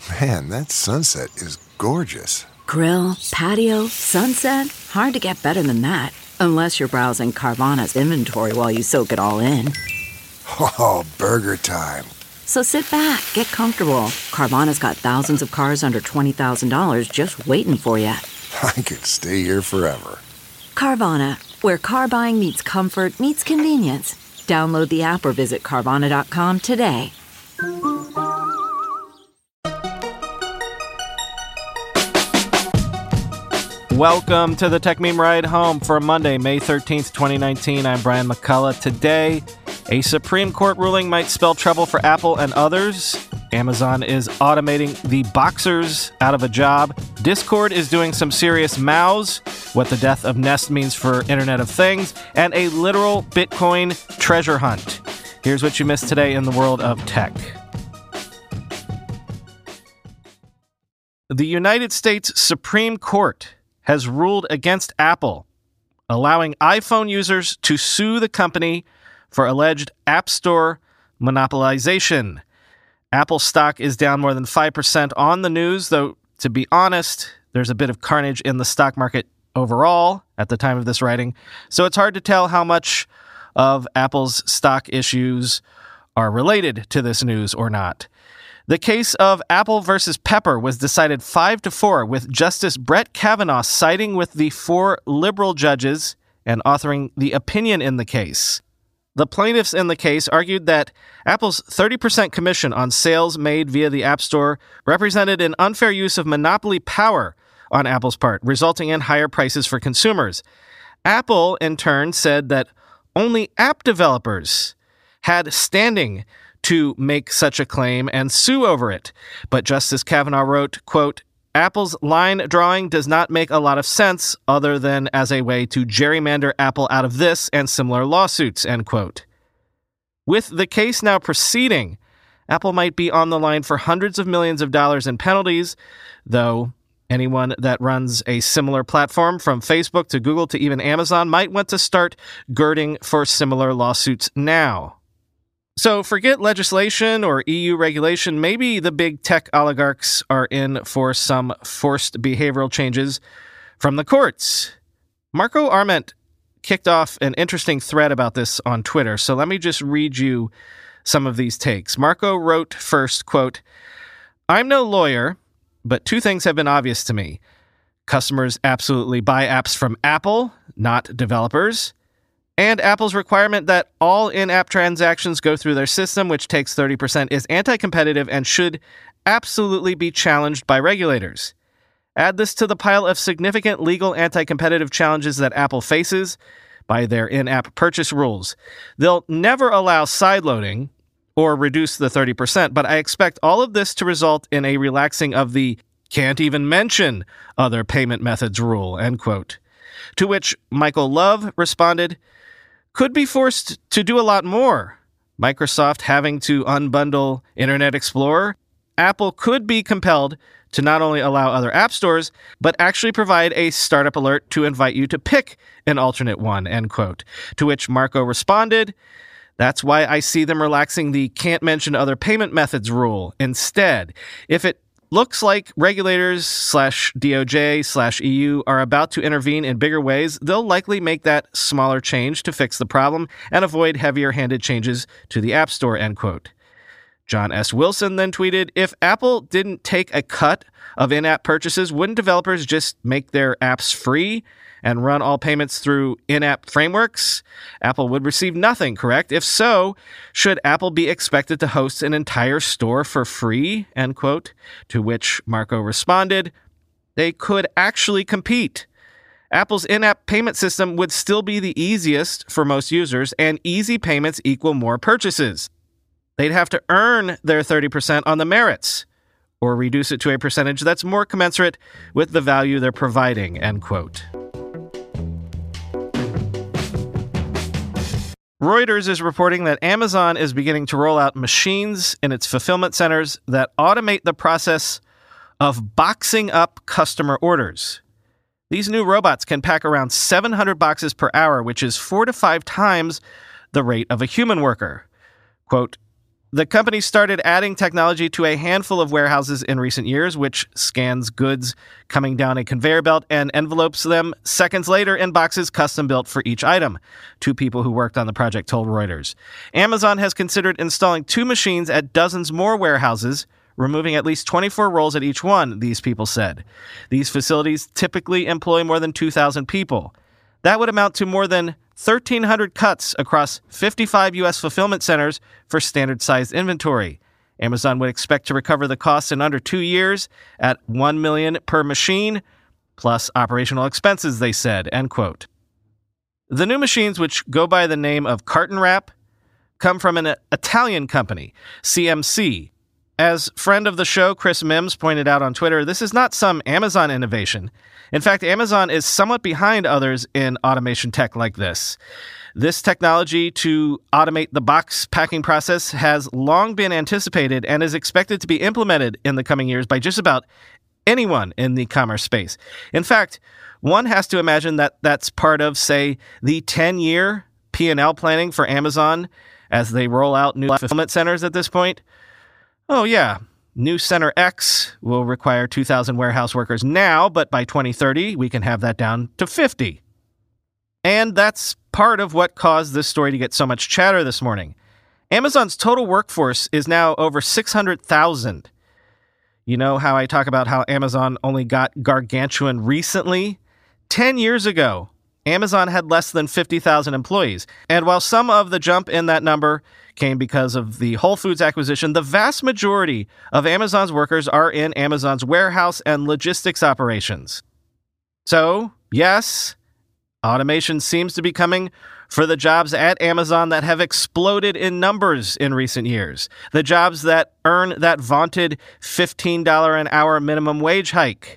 Man, that sunset is gorgeous. Grill, patio, sunset. Hard to get better than that. Unless you're browsing Carvana's inventory while you soak it all in. Oh, burger time. So sit back, get comfortable. Carvana's got thousands of cars under $20,000 just waiting for you. I could stay here forever. Carvana, where car buying meets comfort meets convenience. Download the app or visit Carvana.com today. Welcome to the Tech Meme Ride Home for Monday, May 13th, 2019. I'm Brian McCullough. Today, a Supreme Court ruling might spell trouble for Apple and others. Amazon is automating the boxers out of a job. Discord is doing some serious mows. What the death of Nest means for Internet of Things. And a literal Bitcoin treasure hunt. Here's what you missed today in the world of tech. The United States Supreme Court has ruled against Apple, allowing iPhone users to sue the company for alleged App Store monopolization. Apple stock is down more than 5% on the news, though, to be honest, there's a bit of carnage in the stock market overall at the time of this writing, so it's hard to tell how much of Apple's stock issues are related to this news or not. The case of Apple versus Pepper was decided 5-4, with Justice Brett Kavanaugh siding with the 4 liberal judges and authoring the opinion in the case. The plaintiffs in the case argued that Apple's 30% commission on sales made via the App Store represented an unfair use of monopoly power on Apple's part, resulting in higher prices for consumers. Apple, in turn, said that only app developers had standing to make such a claim and sue over it. But Justice Kavanaugh wrote, quote, Apple's line drawing does not make a lot of sense other than as a way to gerrymander Apple out of this and similar lawsuits, end quote. With the case now proceeding, Apple might be on the line for hundreds of millions of dollars in penalties, though anyone that runs a similar platform from Facebook to Google to even Amazon might want to start girding for similar lawsuits now. So forget legislation or EU regulation. Maybe the big tech oligarchs are in for some forced behavioral changes from the courts. Marco Arment kicked off an interesting thread about this on Twitter, so let me just read you some of these takes. Marco wrote first, quote, I'm no lawyer, but 2 things have been obvious to me. Customers absolutely buy apps from Apple, not developers. And Apple's requirement that all in-app transactions go through their system, which takes 30%, is anti-competitive and should absolutely be challenged by regulators. Add this to the pile of significant legal anti-competitive challenges that Apple faces by their in-app purchase rules. They'll never allow sideloading or reduce the 30%, but I expect all of this to result in a relaxing of the can't even mention other payment methods rule, end quote. To which Michael Love responded, could be forced to do a lot more. Microsoft having to unbundle Internet Explorer. Apple could be compelled to not only allow other app stores, but actually provide a startup alert to invite you to pick an alternate one, end quote. To which Marco responded, that's why I see them relaxing the can't mention other payment methods rule instead. If it looks like regulators /DOJ/EU are about to intervene in bigger ways, they'll likely make that smaller change to fix the problem and avoid heavier-handed changes to the App Store, end quote. John S. Wilson then tweeted, if Apple didn't take a cut of in-app purchases, wouldn't developers just make their apps free and run all payments through in-app frameworks? Apple would receive nothing, correct? If so, should Apple be expected to host an entire store for free, end quote? To which Marco responded, they could actually compete. Apple's in-app payment system would still be the easiest for most users, and easy payments equal more purchases. They'd have to earn their 30% on the merits, or reduce it to a percentage that's more commensurate with the value they're providing, end quote. Reuters is reporting that Amazon is beginning to roll out machines in its fulfillment centers that automate the process of boxing up customer orders. These new robots can pack around 700 boxes per hour, which is 4 to 5 times the rate of a human worker. Quote, The company started adding technology to a handful of warehouses in recent years, which scans goods coming down a conveyor belt and envelopes them seconds later in boxes custom built for each item. 2 people who worked on the project told Reuters. Amazon has considered installing 2 machines at dozens more warehouses, removing at least 24 roles at each one, these people said. These facilities typically employ more than 2,000 people. That would amount to more than 1,300 cuts across 55 U.S. fulfillment centers for standard-sized inventory. Amazon would expect to recover the costs in under 2 years at $1 million per machine, plus operational expenses, they said, end quote. The new machines, which go by the name of Carton Wrap, come from an Italian company, CMC. As friend of the show Chris Mims pointed out on Twitter, this is not some Amazon innovation. In fact, Amazon is somewhat behind others in automation tech like this. This technology to automate the box packing process has long been anticipated and is expected to be implemented in the coming years by just about anyone in the commerce space. In fact, one has to imagine that that's part of, say, the 10-year P&L planning for Amazon as they roll out new fulfillment centers at this point. Oh, yeah. New Center X will require 2,000 warehouse workers now, but by 2030, we can have that down to 50. And that's part of what caused this story to get so much chatter this morning. Amazon's total workforce is now over 600,000. You know how I talk about how Amazon only got gargantuan recently? 10 years ago, Amazon had less than 50,000 employees. And while some of the jump in that number came because of the Whole Foods acquisition, the vast majority of Amazon's workers are in Amazon's warehouse and logistics operations. So, yes, automation seems to be coming for the jobs at Amazon that have exploded in numbers in recent years. The jobs that earn that vaunted $15 an hour minimum wage hike.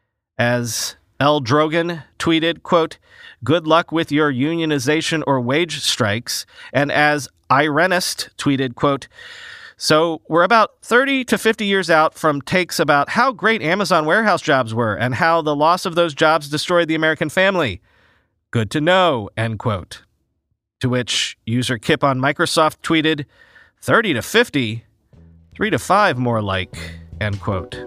As L. Drogan tweeted, quote, "Good luck with your unionization or wage strikes." And as Irenist tweeted, quote, "So we're about 30 to 50 years out from takes about how great Amazon warehouse jobs were and how the loss of those jobs destroyed the American family. Good to know," end quote. To which user Kip on Microsoft tweeted, 30 to 50? 3 to 5 more like, end quote.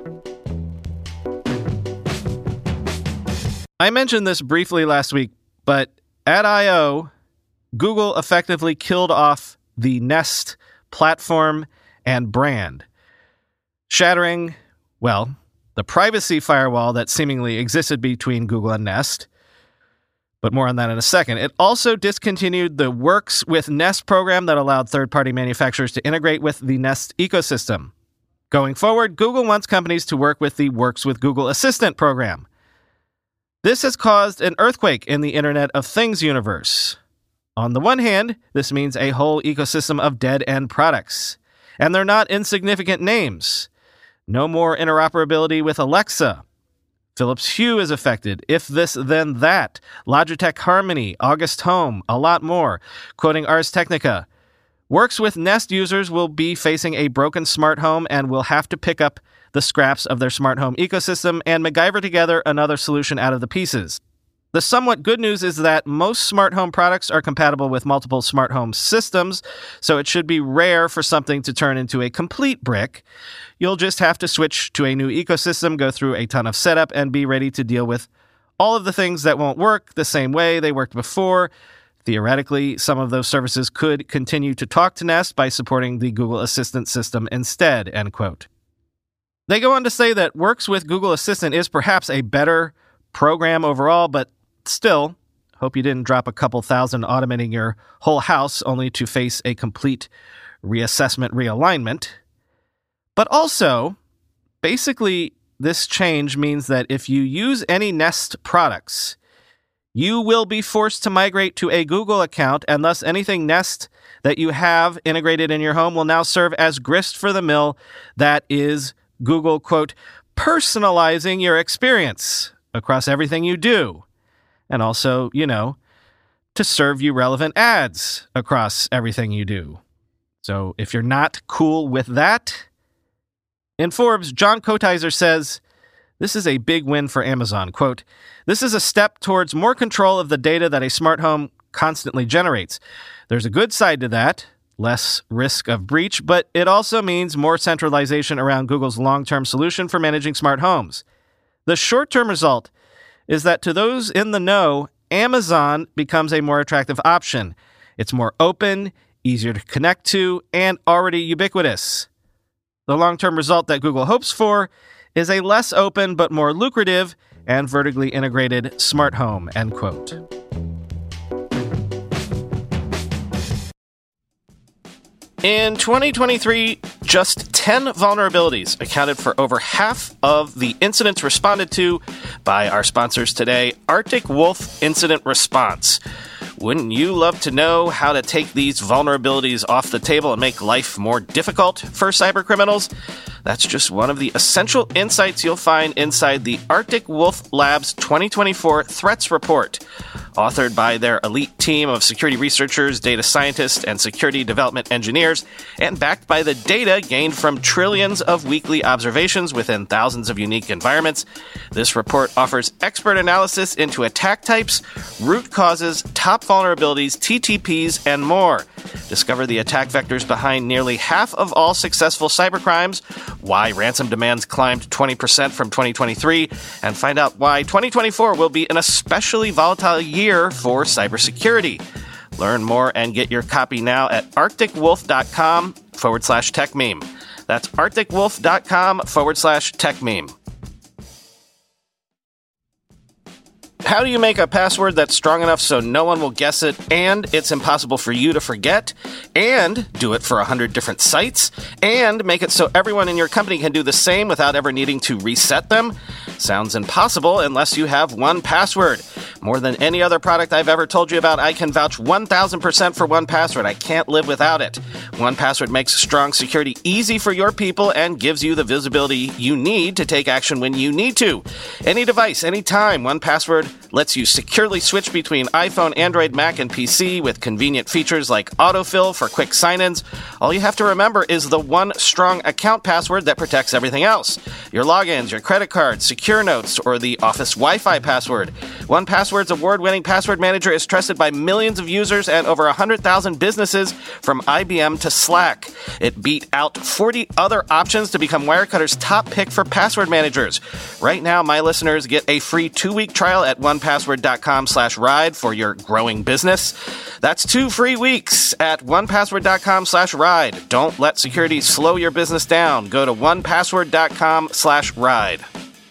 I mentioned this briefly last week, but at I.O., Google effectively killed off the Nest platform and brand, shattering, well, the privacy firewall that seemingly existed between Google and Nest. But more on that in a second. It also discontinued the Works with Nest program that allowed third-party manufacturers to integrate with the Nest ecosystem. Going forward, Google wants companies to work with the Works with Google Assistant program. This has caused an earthquake in the Internet of Things universe. On the one hand, this means a whole ecosystem of dead-end products. And they're not insignificant names. No more interoperability with Alexa. Philips Hue is affected. If This Then That. Logitech Harmony, August Home, a lot more. Quoting Ars Technica, Works with Nest users will be facing a broken smart home and will have to pick up the scraps of their smart home ecosystem and MacGyver together another solution out of the pieces. The somewhat good news is that most smart home products are compatible with multiple smart home systems, so it should be rare for something to turn into a complete brick. You'll just have to switch to a new ecosystem, go through a ton of setup, and be ready to deal with all of the things that won't work the same way they worked before. Theoretically, some of those services could continue to talk to Nest by supporting the Google Assistant system instead, end quote. They go on to say that Works with Google Assistant is perhaps a better program overall, but still, hope you didn't drop a couple thousand automating your whole house only to face a complete reassessment realignment. But also, basically, this change means that if you use any Nest products, you will be forced to migrate to a Google account, and thus anything Nest that you have integrated in your home will now serve as grist for the mill that is Google, quote, personalizing your experience across everything you do. And also, to serve you relevant ads across everything you do. So if you're not cool with that, in Forbes, John Kotizer says, this is a big win for Amazon. Quote, this is a step towards more control of the data that a smart home constantly generates. There's a good side to that. less risk of breach, but it also means more centralization around Google's long-term solution for managing smart homes. The short-term result is that to those in the know, Amazon becomes a more attractive option. It's more open, easier to connect to, and already ubiquitous. The long-term result that Google hopes for is a less open but more lucrative and vertically integrated smart home, end quote. In 2023, just 10 vulnerabilities accounted for over half of the incidents responded to by our sponsors today, Arctic Wolf Incident Response. Wouldn't you love to know how to take these vulnerabilities off the table and make life more difficult for cybercriminals? That's just one of the essential insights you'll find inside the Arctic Wolf Labs 2024 Threats Report, authored by their elite team of security researchers, data scientists, and security development engineers, and backed by the data gained from trillions of weekly observations within thousands of unique environments. This report offers expert analysis into attack types, root causes, top vulnerabilities, TTPs, and more. Discover the attack vectors behind nearly half of all successful cybercrimes, why ransom demands climbed 20% from 2023, and find out why 2024 will be an especially volatile year for cybersecurity. Learn more and get your copy now at arcticwolf.com/techmeme. That's arcticwolf.com/techmeme. How do you make a password that's strong enough so no one will guess it, and it's impossible for you to forget, and do it for 100 different sites, and make it so everyone in your company can do the same without ever needing to reset them? Sounds impossible unless you have 1Password. More than any other product I've ever told you about, I can vouch 1,000% for 1Password. I can't live without it. 1Password makes strong security easy for your people and gives you the visibility you need to take action when you need to. Any device, anytime, 1Password lets you securely switch between iPhone, Android, Mac, and PC with convenient features like autofill for quick sign-ins. All you have to remember is the one strong account password that protects everything else. Your logins, your credit cards, secure notes, or the office Wi-Fi password. 1Password's award-winning password manager is trusted by millions of users and over 100,000 businesses from IBM to Slack. It beat out 40 other options to become Wirecutter's top pick for password managers. Right now, my listeners get a free 2-week trial at 1password.com/ride for your growing business. That's 2 free weeks at 1password.com/ride. Don't let security slow your business down. Go to 1password.com/ride.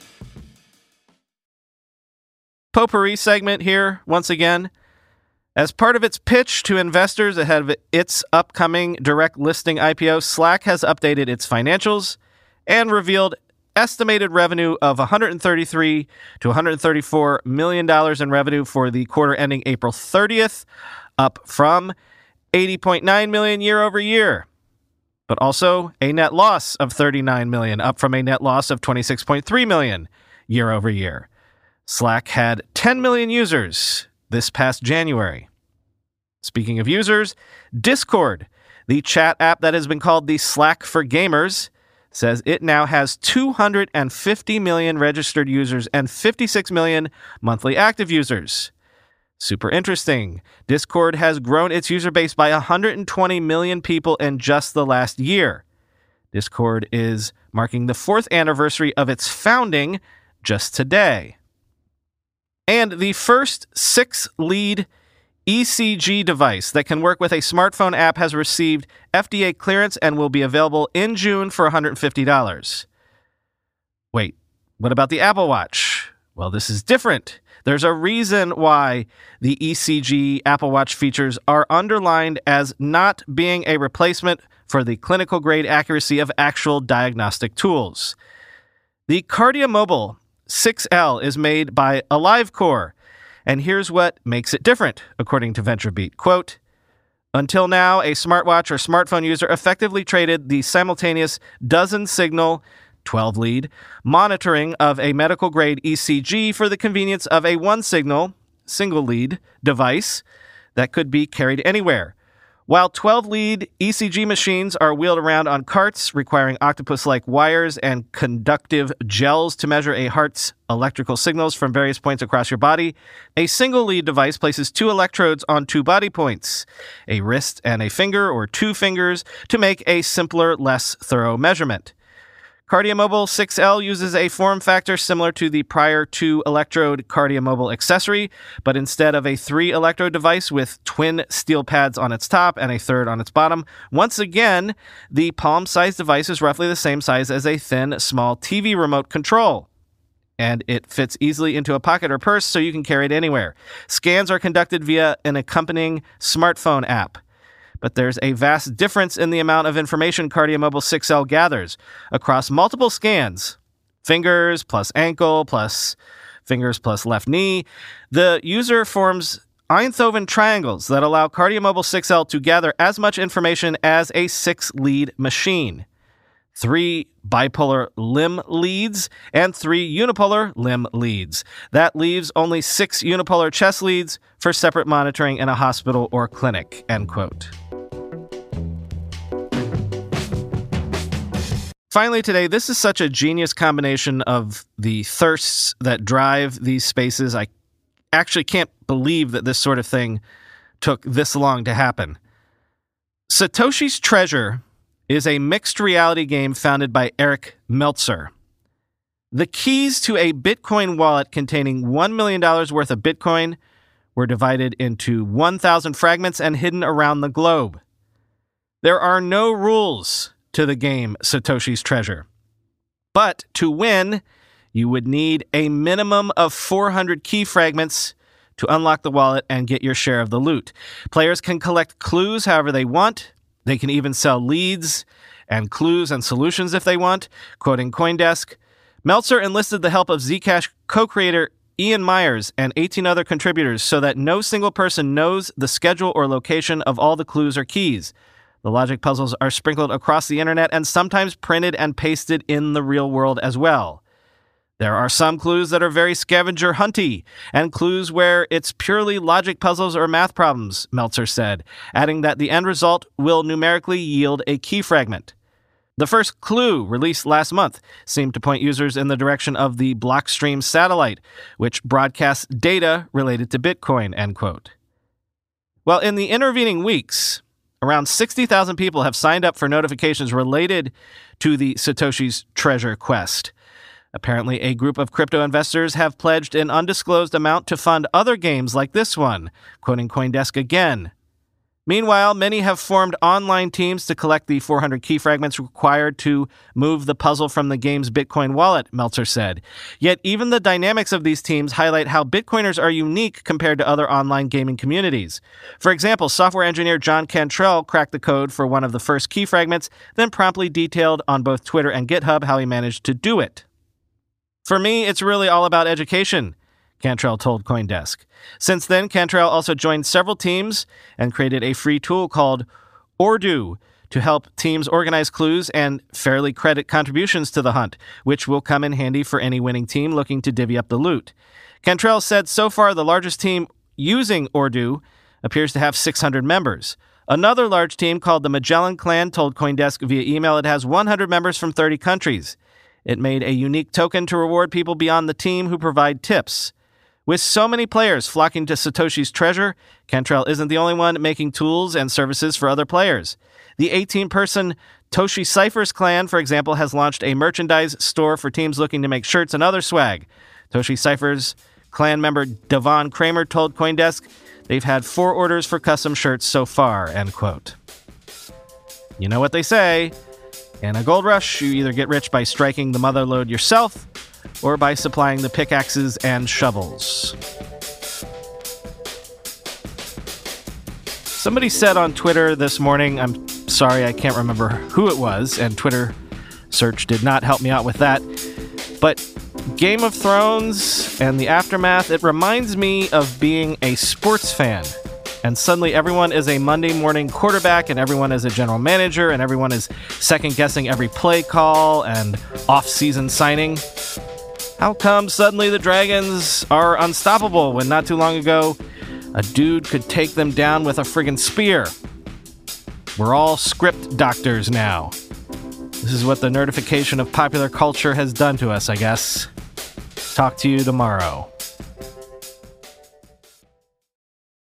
Potpourri segment here, once again. As part of its pitch to investors ahead of its upcoming direct listing IPO, Slack has updated its financials and revealed estimated revenue of $133 to $134 million in revenue for the quarter ending April 30th, up from $80.9 million year over year. But also a net loss of $39 million, up from a net loss of $26.3 million year over year. Slack had 10 million users this past January. Speaking of users, Discord, the chat app that has been called the Slack for gamers, says it now has 250 million registered users and 56 million monthly active users. Super interesting. Discord has grown its user base by 120 million people in just the last year. Discord is marking the 4th anniversary of its founding just today. And the first 6-lead ECG device that can work with a smartphone app has received FDA clearance and will be available in June for $150. Wait, what about the Apple Watch? Well, this is different. There's a reason why the ECG Apple Watch features are underlined as not being a replacement for the clinical grade accuracy of actual diagnostic tools. The Kardia Mobile 6L is made by AliveCore, and here's what makes it different, according to VentureBeat. Quote, until now, a smartwatch or smartphone user effectively traded the simultaneous dozen-signal 12-lead monitoring of a medical-grade ECG for the convenience of a one-signal, single-lead device that could be carried anywhere. While 12-lead ECG machines are wheeled around on carts, requiring octopus-like wires and conductive gels to measure a heart's electrical signals from various points across your body, a single-lead device places 2 electrodes on 2 body points, a wrist and a finger or 2 fingers, to make a simpler, less thorough measurement. KardiaMobile 6L uses a form factor similar to the prior 2-electrode KardiaMobile accessory, but instead of a 3-electrode device with twin steel pads on its top and a third on its bottom, once again, the palm-sized device is roughly the same size as a thin, small TV remote control. And it fits easily into a pocket or purse so you can carry it anywhere. Scans are conducted via an accompanying smartphone app. But there's a vast difference in the amount of information KardiaMobile 6L gathers across multiple scans. Fingers plus ankle plus fingers plus left knee. The user forms Einthoven triangles that allow KardiaMobile 6L to gather as much information as a 6-lead machine. 3 bipolar limb leads and 3 unipolar limb leads. That leaves only 6 unipolar chest leads for separate monitoring in a hospital or clinic, end quote. Finally today, this is such a genius combination of the thirsts that drive these spaces. I actually can't believe that this sort of thing took this long to happen. Satoshi's Treasure is a mixed reality game founded by Eric Meltzer. The keys to a Bitcoin wallet containing $1 million worth of Bitcoin were divided into 1,000 fragments and hidden around the globe. There are no rules to the game Satoshi's Treasure. But to win, you would need a minimum of 400 key fragments to unlock the wallet and get your share of the loot. Players can collect clues however they want. They can even sell leads and clues and solutions if they want. Quoting CoinDesk, Meltzer enlisted the help of Zcash co-creator Ian Myers and 18 other contributors so that no single person knows the schedule or location of all the clues or keys. The logic puzzles are sprinkled across the internet and sometimes printed and pasted in the real world as well. There are some clues that are very scavenger hunty, and clues where it's purely logic puzzles or math problems, Meltzer said, adding that the end result will numerically yield a key fragment. The first clue, released last month, seemed to point users in the direction of the Blockstream satellite, which broadcasts data related to Bitcoin, end quote. Well, in the intervening weeks, around 60,000 people have signed up for notifications related to the Satoshi's Treasure quest. Apparently, a group of crypto investors have pledged an undisclosed amount to fund other games like this one, quoting CoinDesk again. Meanwhile, many have formed online teams to collect the 400 key fragments required to move the puzzle from the game's Bitcoin wallet, Meltzer said. Yet even the dynamics of these teams highlight how Bitcoiners are unique compared to other online gaming communities. For example, software engineer John Cantrell cracked the code for one of the first key fragments, then promptly detailed on both Twitter and GitHub how he managed to do it. For me, it's really all about education, Cantrell told CoinDesk. Since then, Cantrell also joined several teams and created a free tool called Ordu to help teams organize clues and fairly credit contributions to the hunt, which will come in handy for any winning team looking to divvy up the loot. Cantrell said so far the largest team using Ordu appears to have 600 members. Another large team called the Magellan Clan told CoinDesk via email it has 100 members from 30 countries. It made a unique token to reward people beyond the team who provide tips. With so many players flocking to Satoshi's Treasure, Cantrell isn't the only one making tools and services for other players. The 18-person Toshi Cyphers clan, for example, has launched a merchandise store for teams looking to make shirts and other swag. Toshi Cyphers clan member Devon Kramer told CoinDesk they've had 4 orders for custom shirts so far, end quote. You know what they say. In a gold rush, you either get rich by striking the mother lode yourself or by supplying the pickaxes and shovels. Somebody said on Twitter this morning, I'm sorry, I can't remember who it was, and Twitter search did not help me out with that, but Game of Thrones and the aftermath, it reminds me of being a sports fan. And suddenly everyone is a Monday morning quarterback, and everyone is a general manager, and everyone is second-guessing every play call and off-season signing. How come suddenly the Dragons are unstoppable when not too long ago a dude could take them down with a friggin' spear? We're all script doctors now. This is what the nerdification of popular culture has done to us, I guess. Talk to you tomorrow.